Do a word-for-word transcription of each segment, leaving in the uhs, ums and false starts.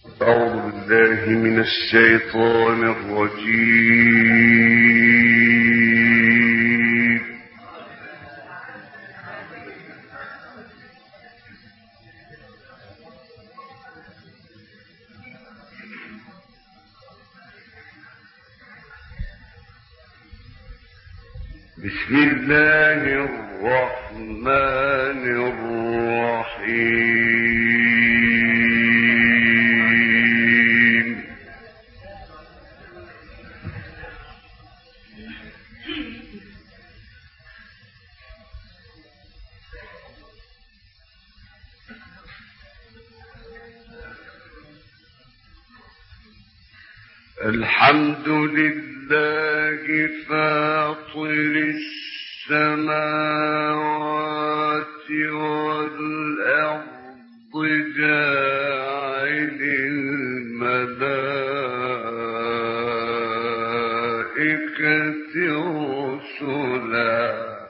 أعوذ بالله من الشيطان الرجيم. بسم الله الرحمن الرحيم. الحمد لله فاطر السماوات والأرض جاعل الملائكة رسلا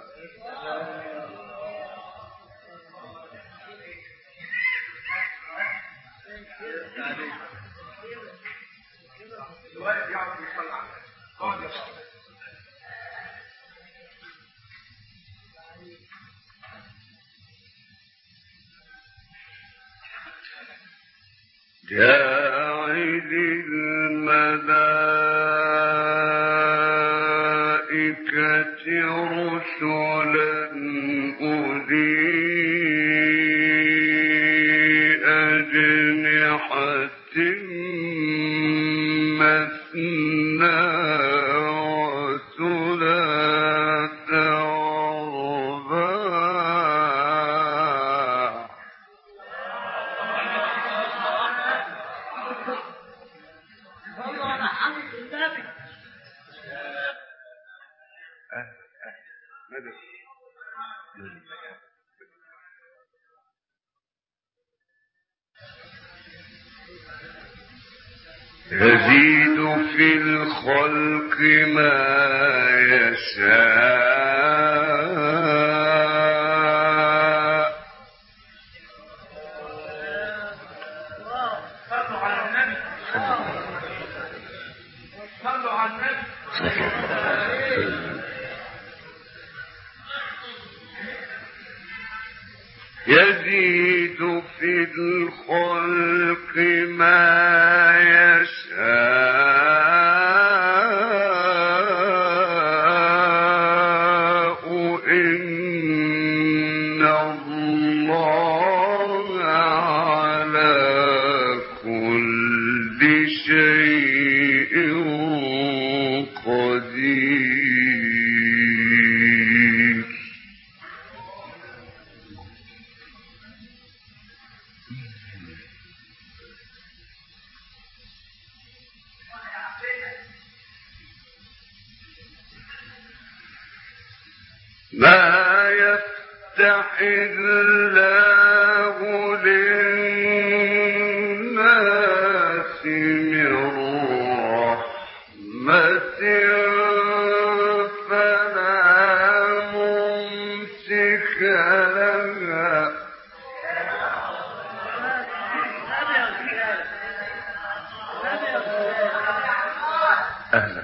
جاعل الملائكة رسلا أولي أجنحة مثنى وثلاث ورباع. يزيد في الخلق ما يشاء. صلوا على النبي صلوا على النبي. يزيد في الخلق ما يشاء. إن الله على كل شيء قدير. ما يفتح الله للناس من رحمة فلا ممسك لها. أهلا.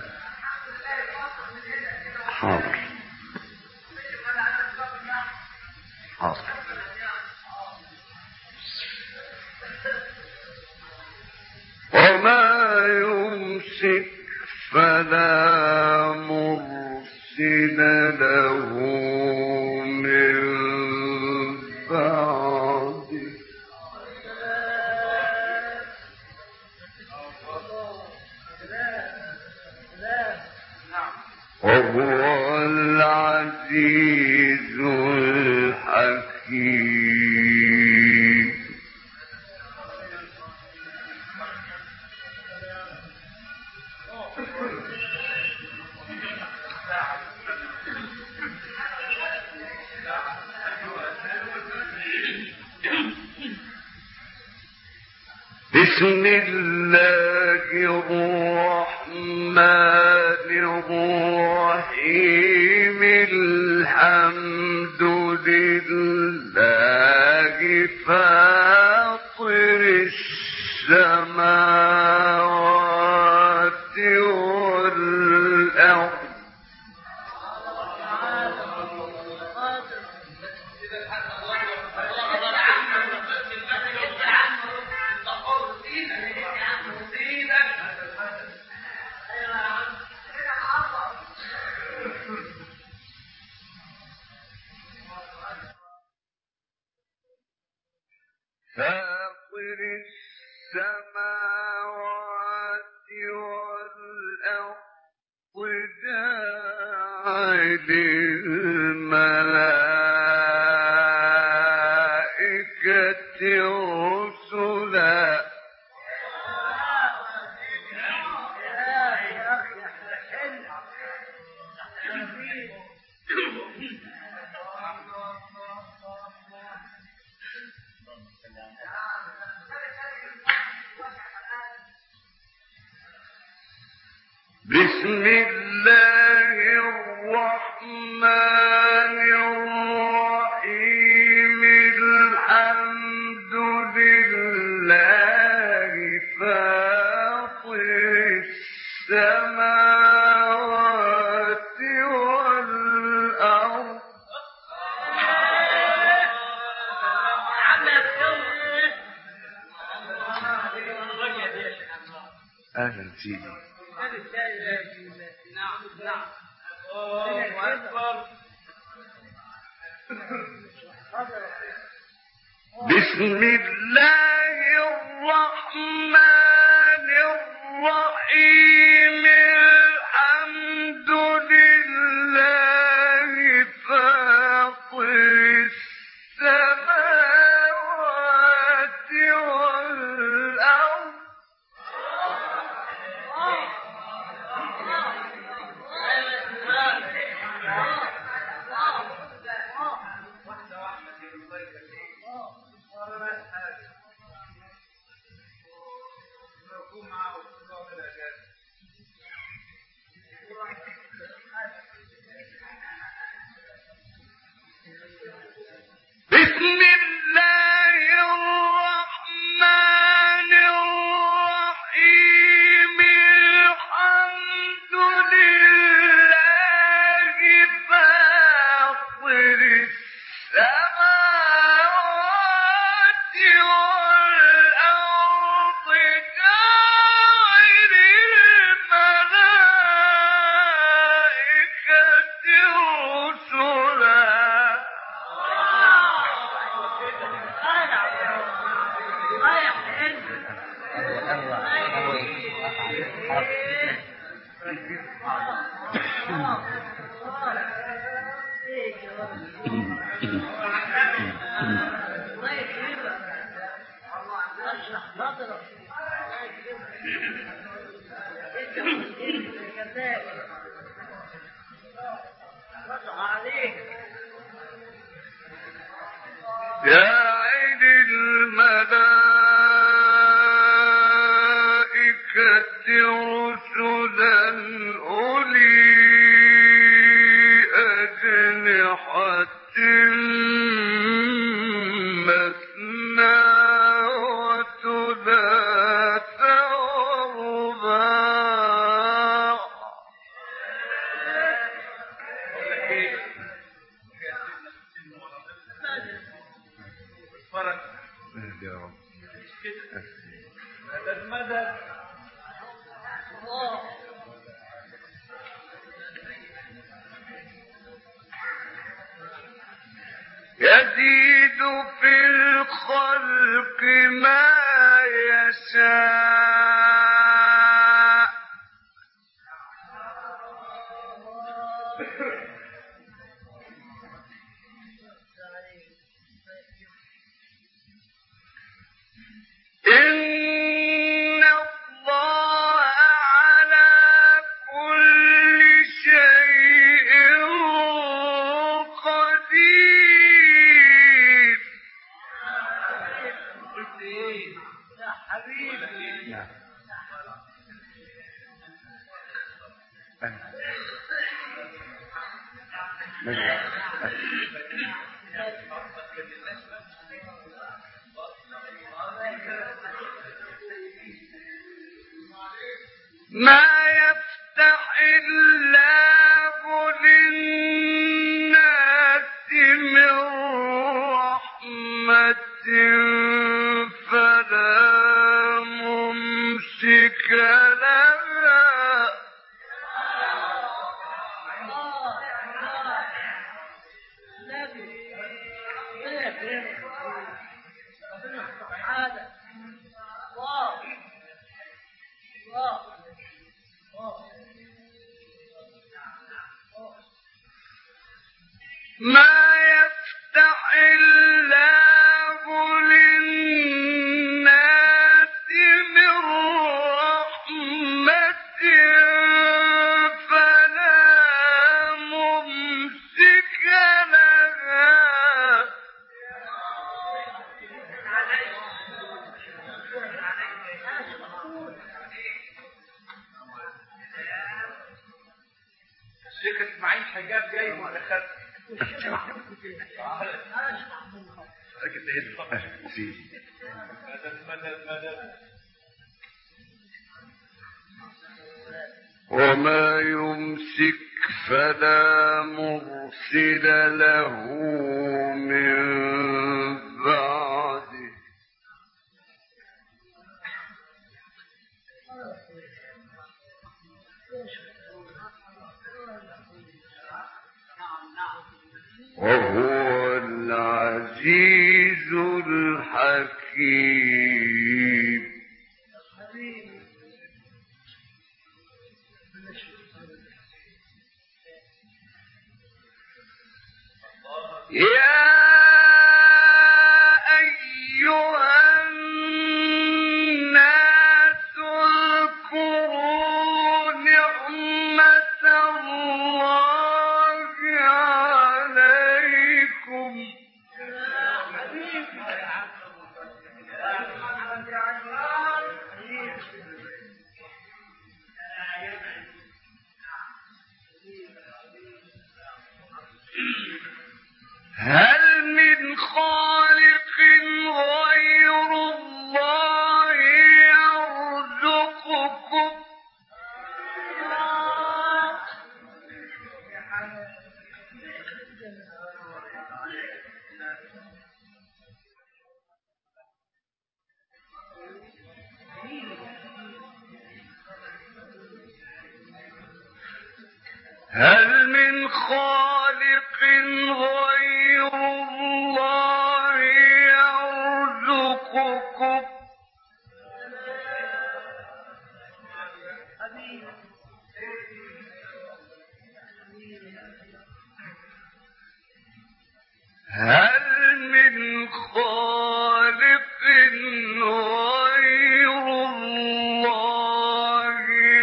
حاضر حاضر. وما يمسك فلا مرسل له من بعده. وهو العزيز الحكيم. بسم الله الرحمن الرحيم. الحمد لله فاطر السماوات السماوات والأرض فاطر السماوات والأرض جاعل الملائكة رسلا بسم الله الرحمن الرحيم الحمد لله فاطر السماوات والأرض أهلا سيدي نعم نعم الله أكبر بسم الله الرحمن الرحيم الحمد لله فاطر السماوات والأرض بسم الله الرحمن الرحيم الحمد لله فاطر السماوات والأرض جاعل الملائكة رسلا جاعل الملائكة رسلا أولي أجنحة مثنى وثلاث ورباع يا رب مدد مدد يزيد في الخلق ما يشاء إن الله على كل شيء قدير يا حبيبي ما يفتح الله للناس من رحمة فلا ممسك لها ما يفتح الله للناس من رحمة فلا ممسك لها الشيخ اسماعيل حجاب جاي ولا خد وما يمسك فلا مرسل له من بعده وهو العزيز الحكيم. يا أيها الناس اذكروا نعمة الله عليكم هل من خالق غير الله يرزقكم هل من خالق غير الله يرزقكم هل من خالق غير الله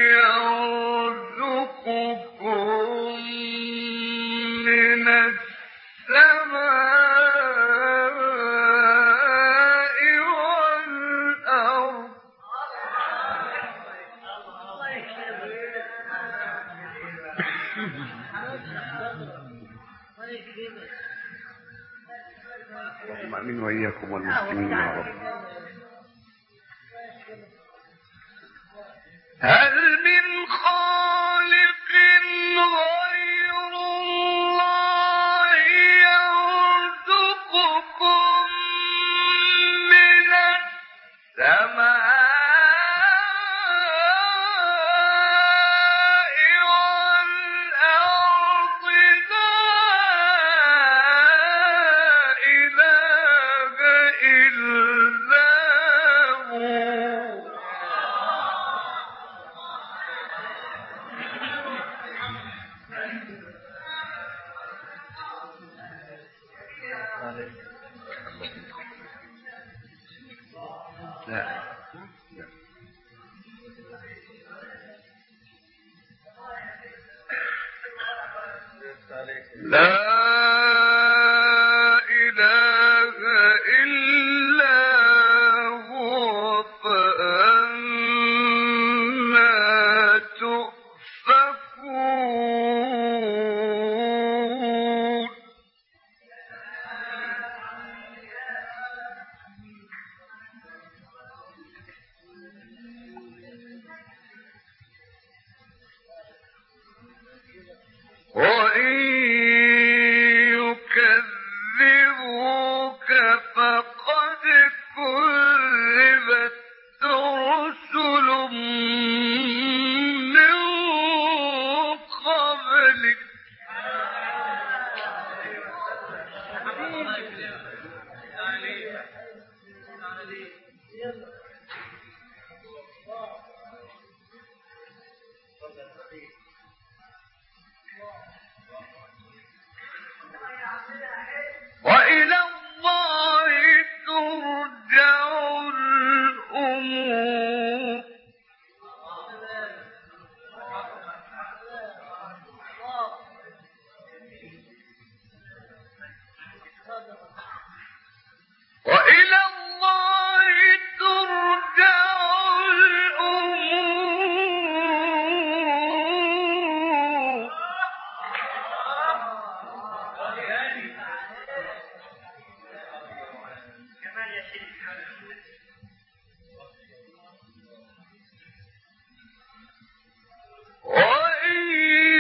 يرزقكم من السماء والأرض اللهم امين واياكم والمسلمين يا رب. هل من خالق غير الله يرزقكم من السماء رسل من قبلك وإلى الله ترجع الأمور وإلى الله ترجع الأمور وإن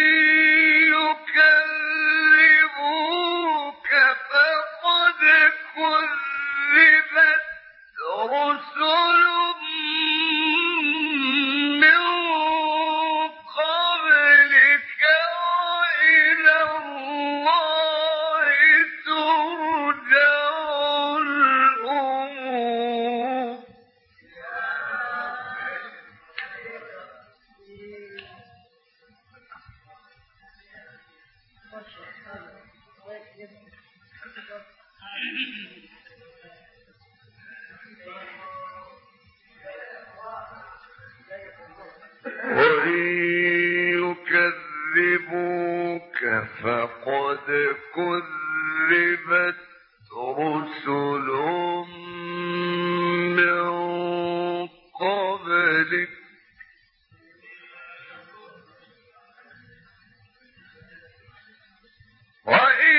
يكذبوك فقد كذبت رسل من قبلك وإلى الله ترجع الأمور وإن يكذبوك فقد كذبت رسل من قبلك وإن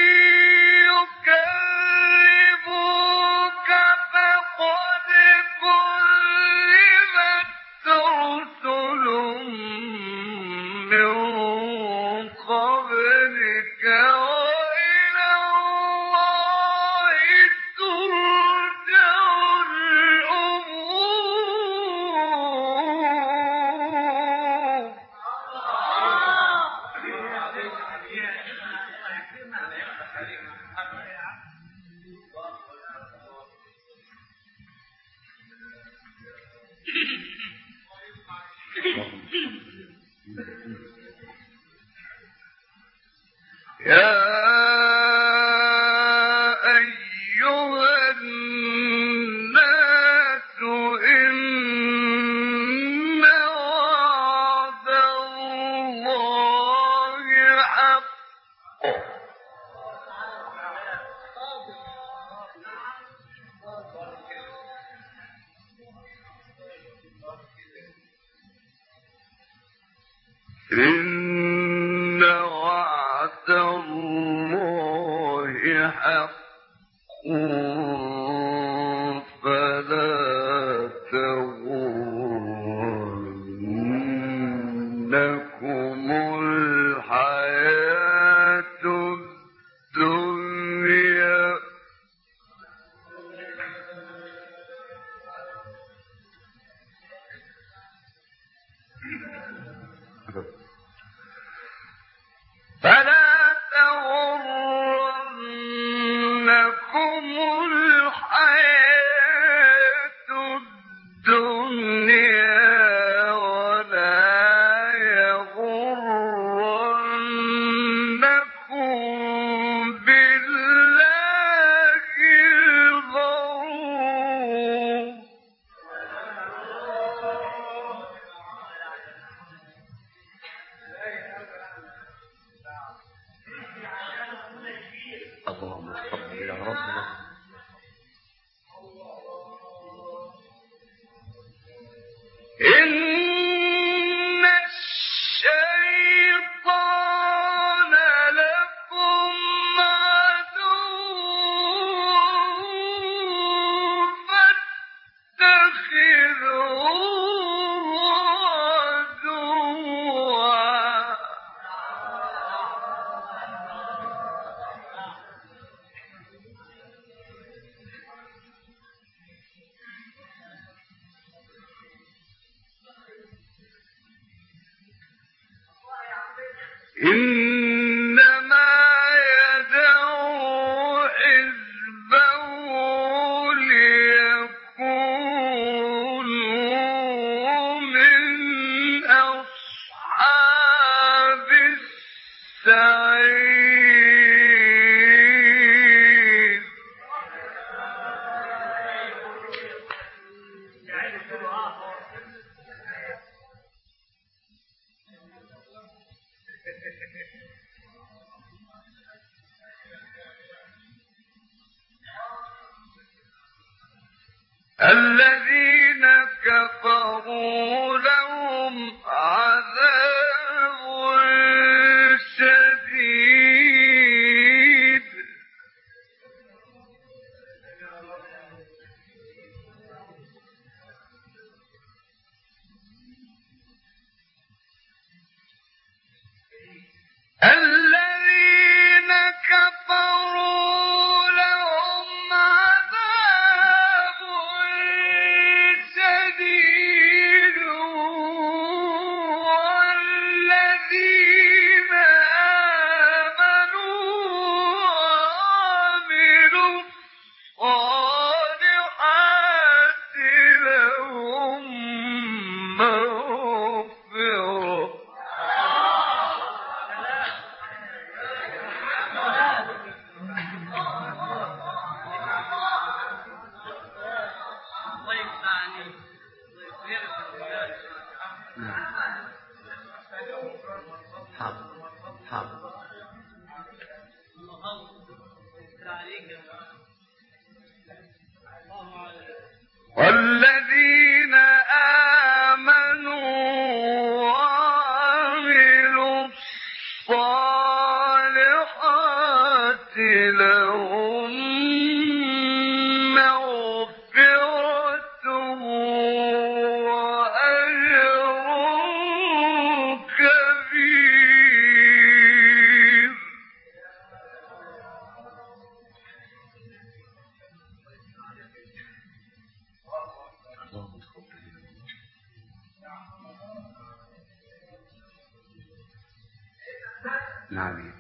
يكذبوك فقد كذبت رسل من قبلك وإلى الله ترجع الأمور يا أيها الناس إن وعد الله حق إن وعد الله حق فلا تغرنكم الحياة الدنيا فلا تغرنكم الحياة الدنيا ولا يغرنكم بالله الغرور اللهم صل يا رب إنما يدعو حزبه ليكونوا من أصحاب السعير. الذين كفروا لهم عذاب شديد الذين كفروا لهم عذاب شديد والذين آمنوا وعملوا الصالحات لهم مغفرة. والذين آمنوا وعملوا الصالحات لهم مغفرة وأجر كبير. نعم.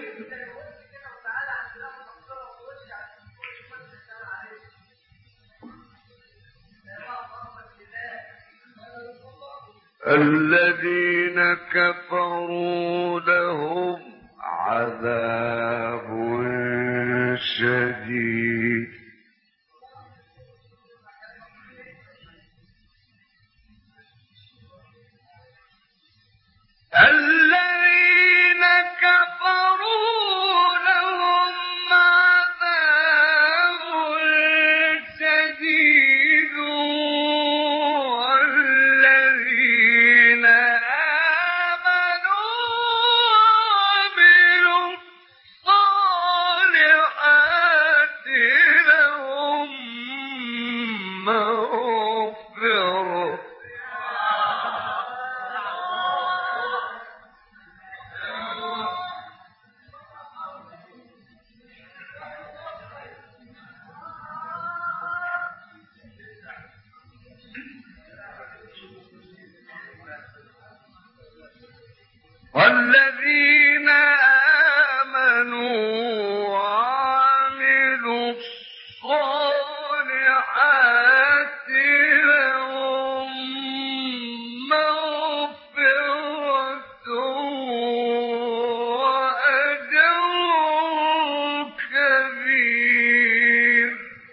الذين كفروا لهم عذاب شديد الذين كفروا لهم عذاب شديد والذين آمنوا وعملوا الصالحات لهم مغفرة. والذين آمنوا وعملوا الصالحات لهم مغفرة وأجر كبير.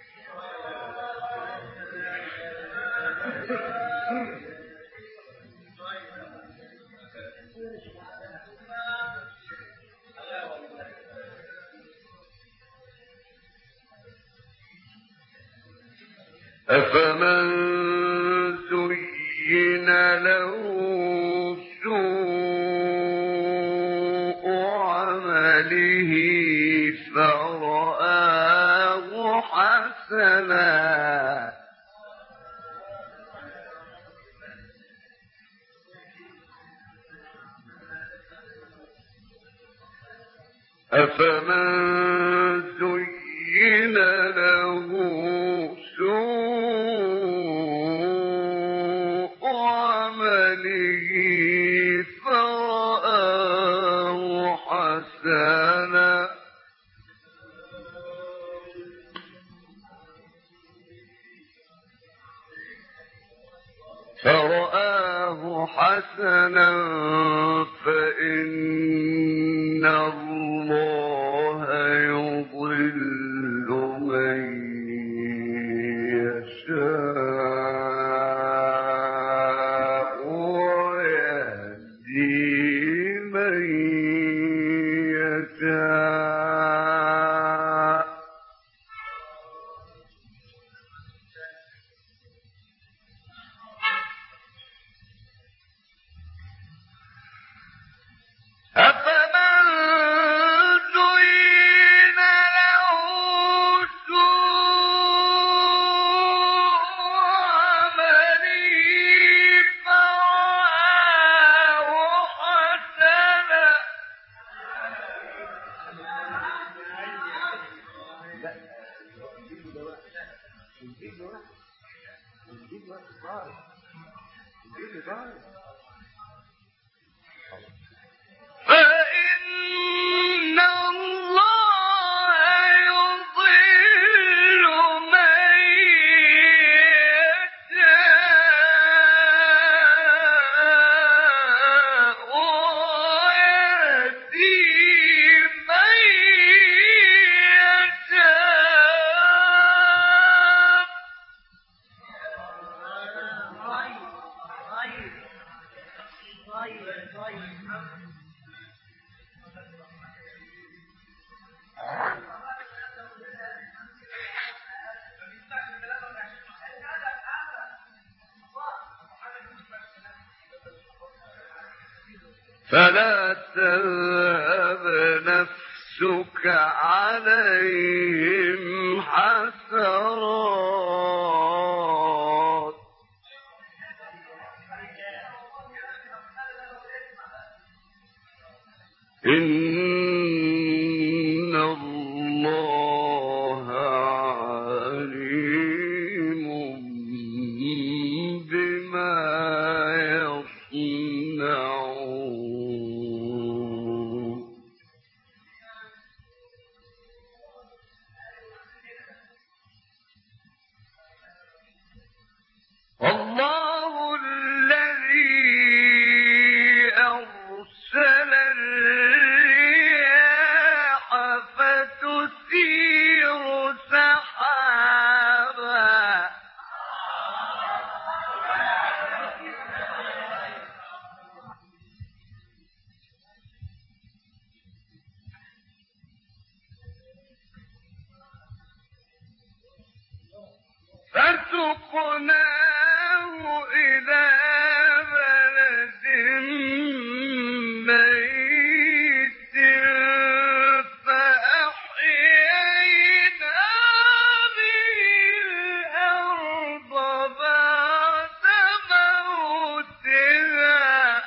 أفمن زين له سوء عمله فرآه حسنا أفمن زين له سوء عمله فرآه فرآه حسنا فإن الله يضل من يشاء ويهدي من يشاء أفمن زين له سوء عمله فرآه حسنا فإن الله يضل من يشاء ويهدي من يشاء فلا تذهب نفسك عليهم حسرات إن الله عليم بما يصنعون الله الذي أرسل الرياح فتثير سحابا فسقناه إلى بلد ميت فأحيينا به الأرض بعد موتها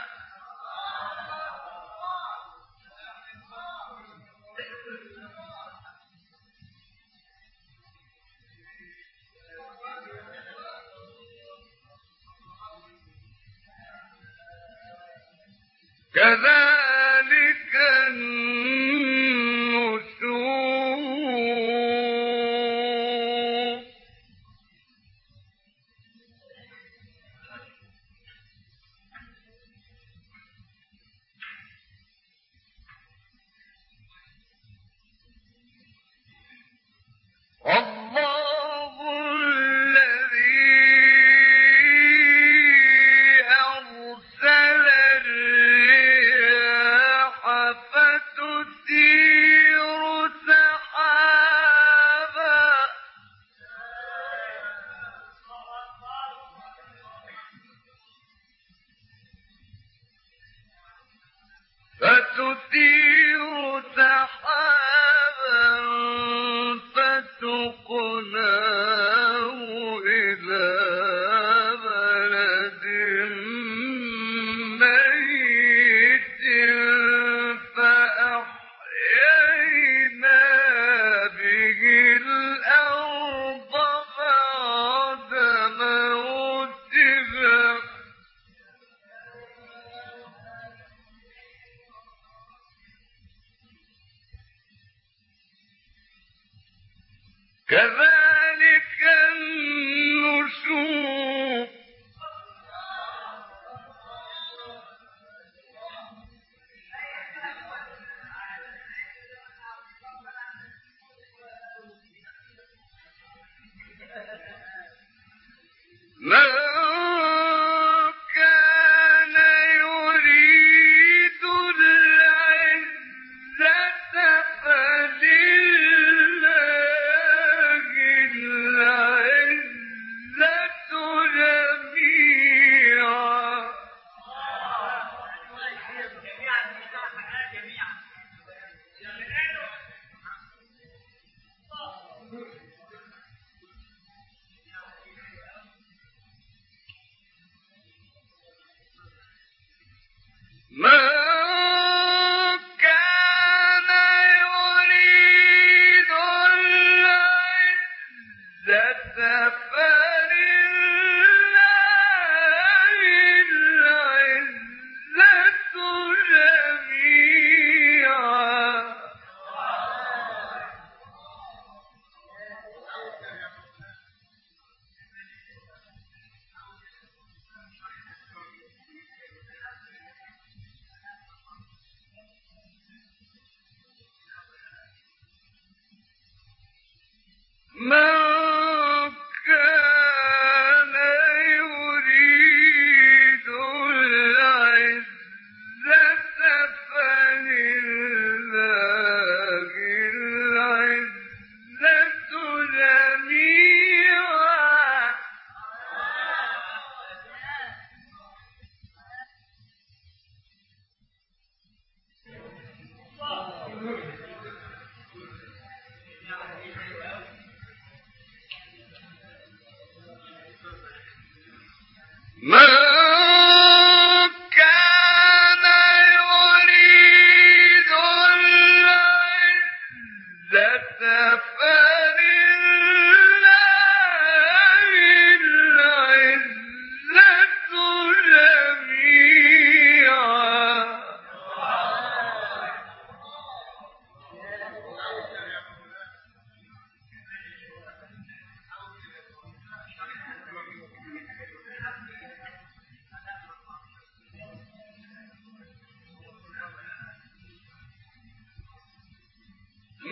كذلك النشور الله الذي أرسل الرياح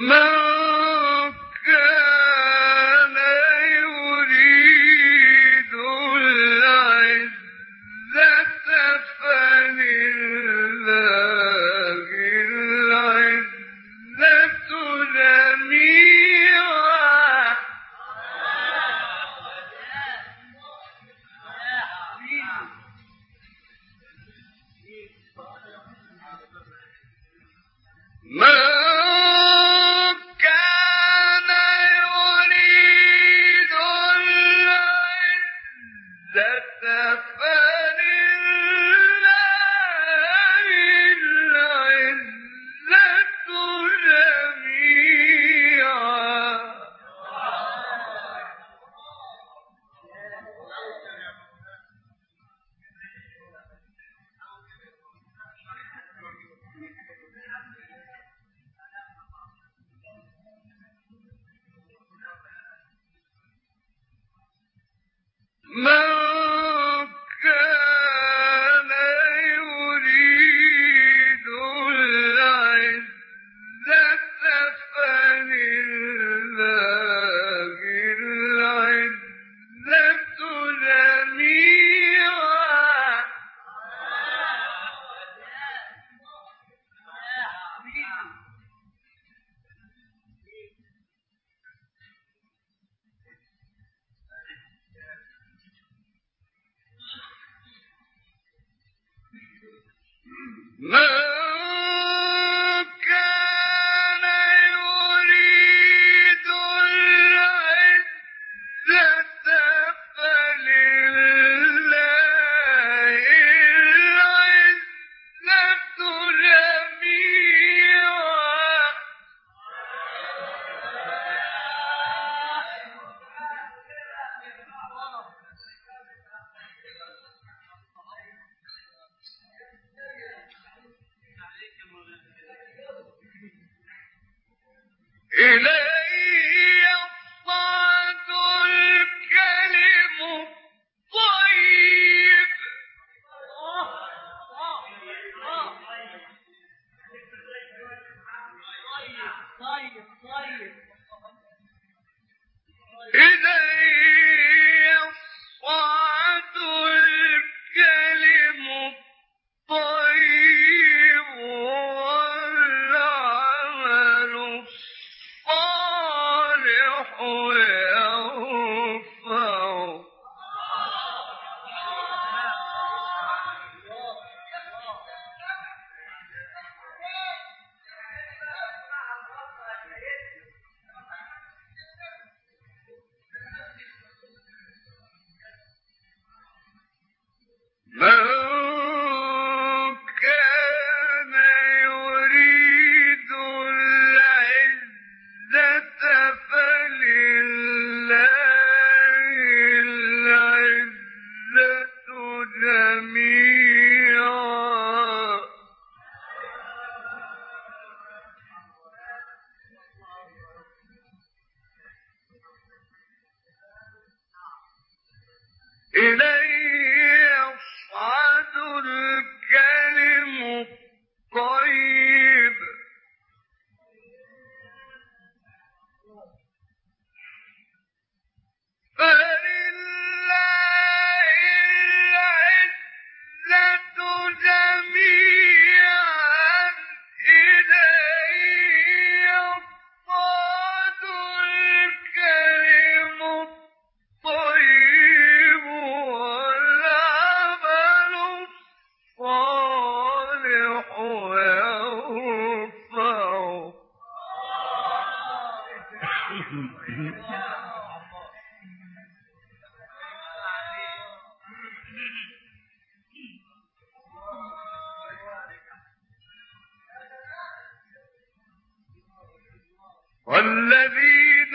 والذين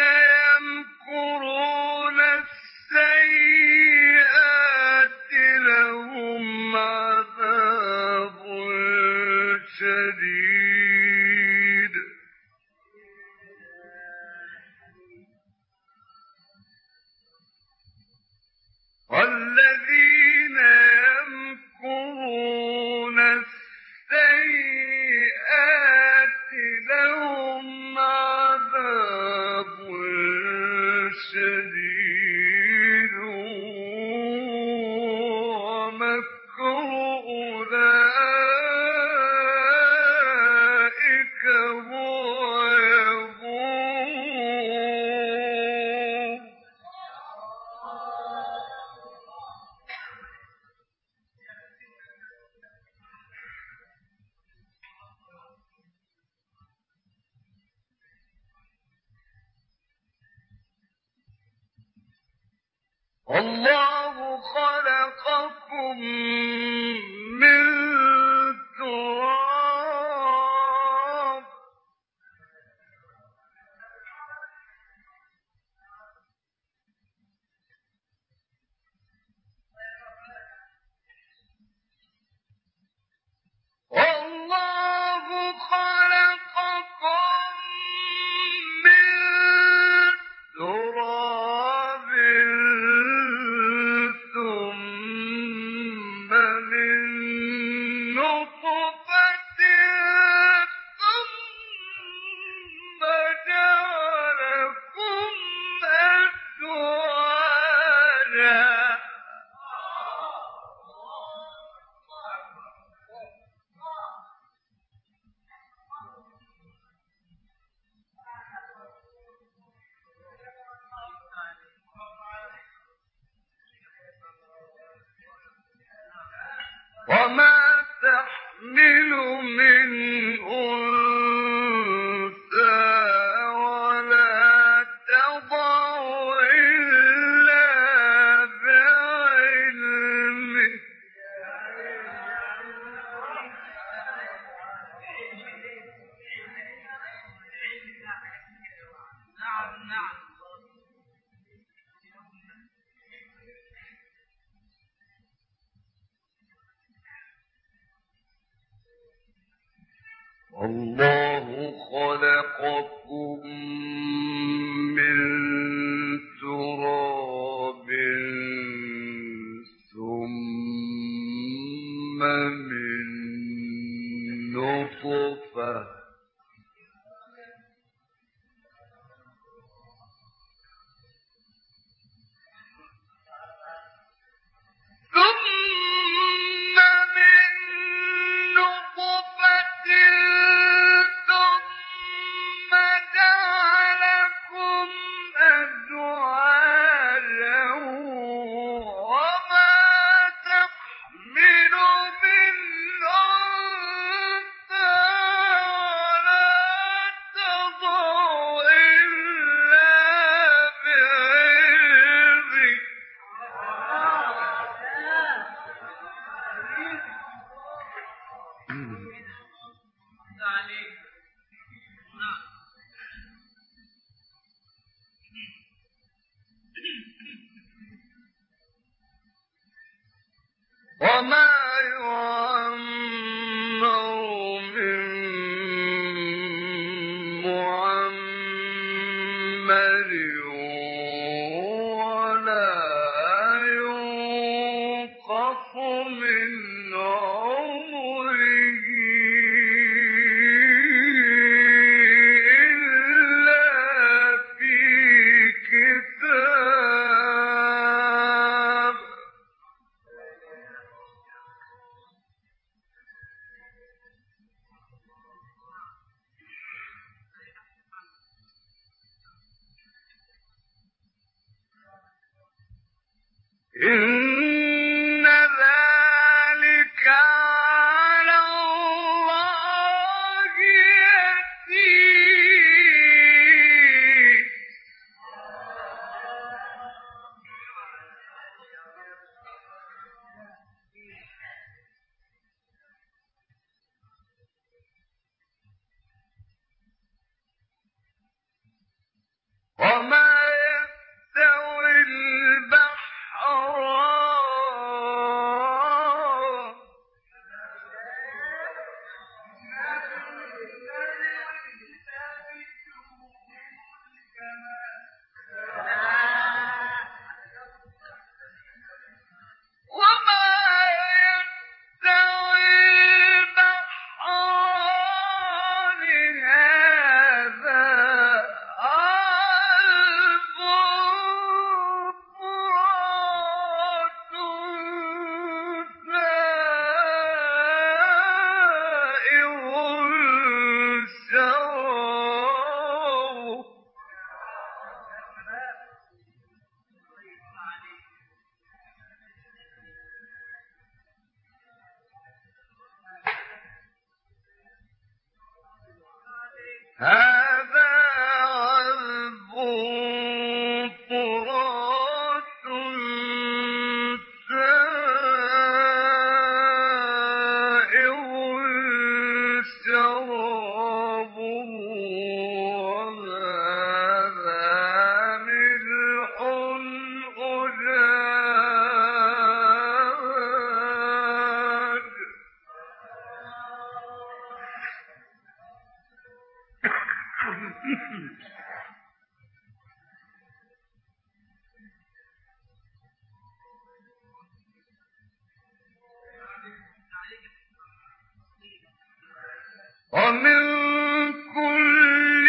يمكرون السيئات لهم عذاب شديد والذين يمكرون السيئات لهم عذاب والله خلقكم من تراب والله خلقكم من تراب ثم من نطفة ثم جعلكم أزواجا وما تحمل من أنثى ولا تضع إلا بعلمه والله خلقكم من تراب ثم من نطفة ثم من نطفة ثم جعلكم أزواجا وما تحمل من أنثى ولا تضع إلا بعلمه وما يعمر من معمر ولا ينقص من عمره إلا في كتاب إن ذلك على الله يسير وما يستوي البحران وما يستوي البحران هذا عذب فرات سائغ شرابه هذا عذب فرات ومن كل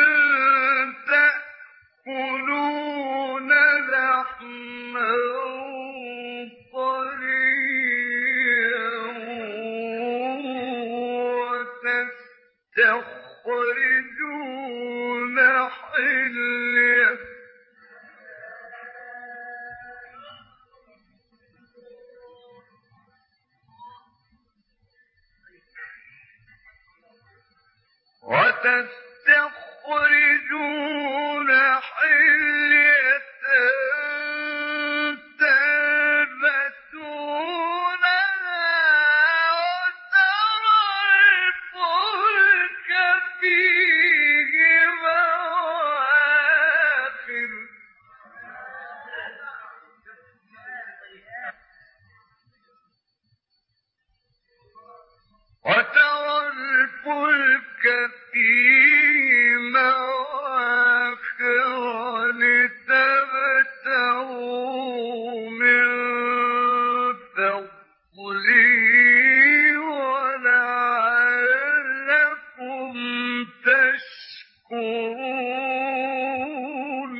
تأكلون لحما طريا وتستخرجون حلية وتستخرجون حلية تلبسونها وترى الفلك فيه مواخر وترى الفلك فيه مواخر لتبتغوا من فضله ولعلكم تشكرون.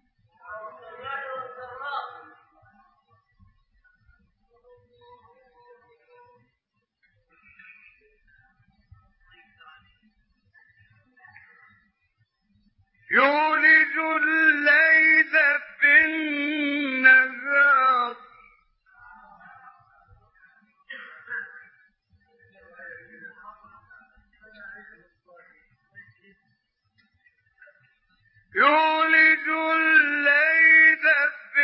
يولج الليل في النهار يولج الليل في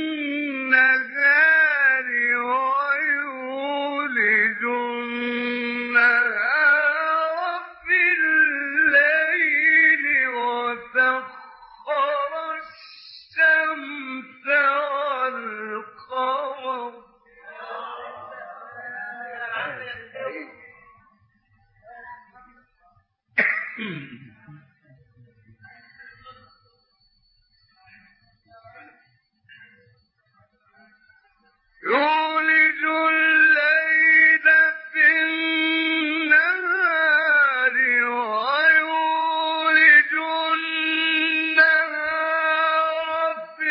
النهار ويولج النهار في الليل وسخر الشمس والقمر يولج الليل في النهار ويولج النهار في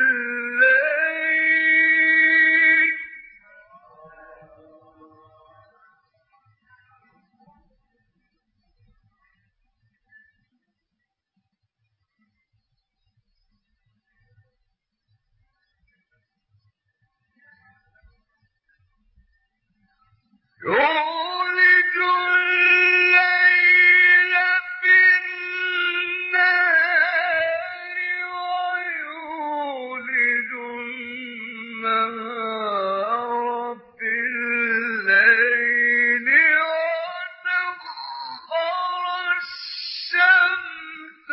الليل يولج الليل في النهار ويولج النهار في الليل وسخر الشمس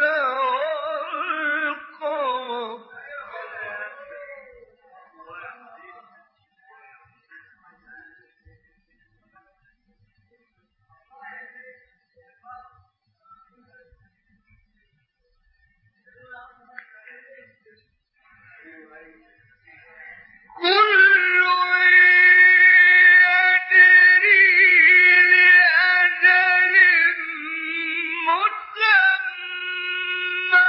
والقمر كل يجري لأجل مسمى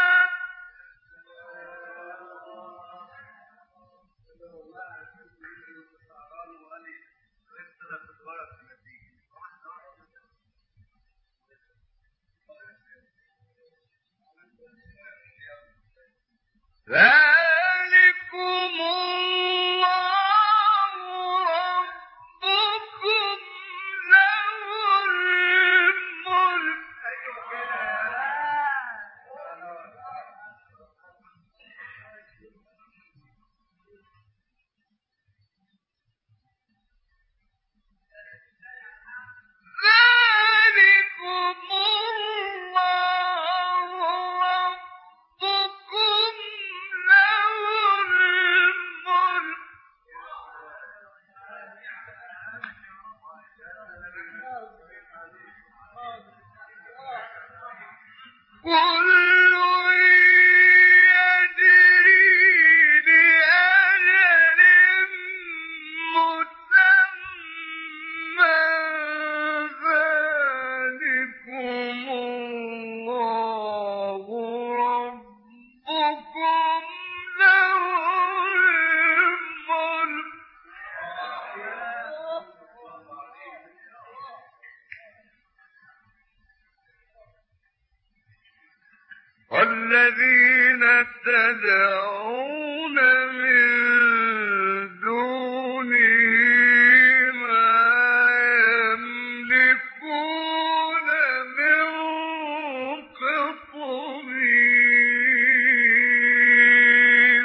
ذلكم الله ربكم له الملك والذين تدعون من دونه ما يملكون من قطمير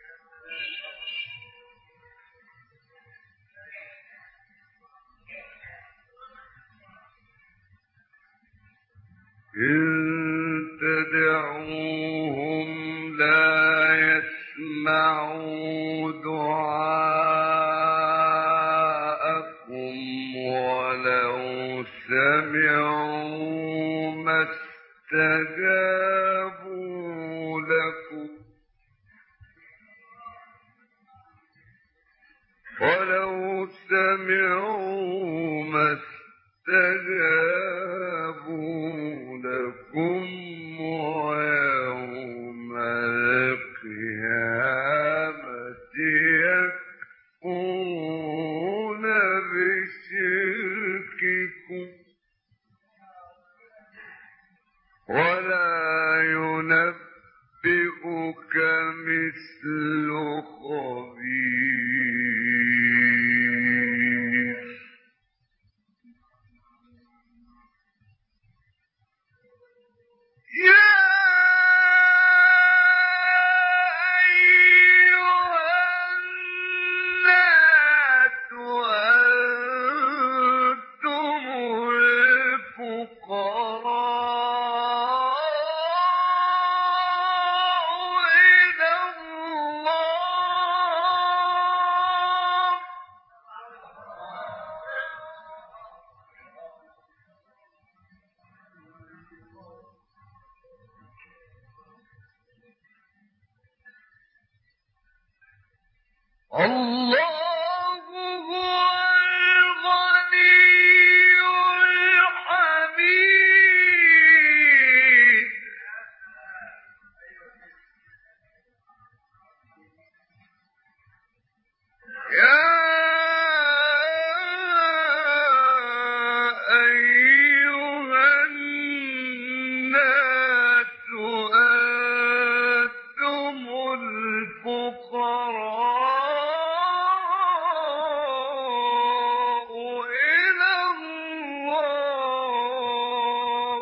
إن تدعوهم لا يسمعوا دعاءكم ولو سمعوا ما استجابوا لكم ولو سمعوا ما استجابوا لكم ويوم القيامة يكفرون بشرككم ولا ينبئك مثل خبير يا أيها الناس أنتم الفقراء إلى الله الله هو الغني الحميد يا أيها الناس أنتم الفقراء إلى الله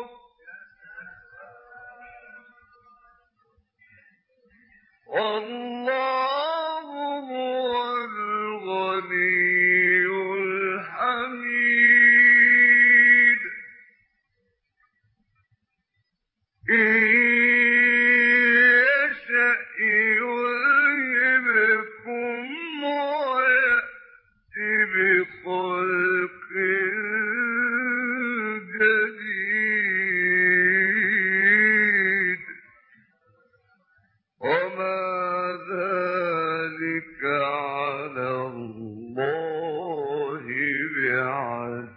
والله هو الغني الحميد إن يشأ يذهبكم ويأت بخلق جديد وما ذلك على الله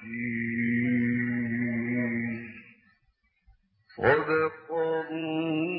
بعزيز صدق الله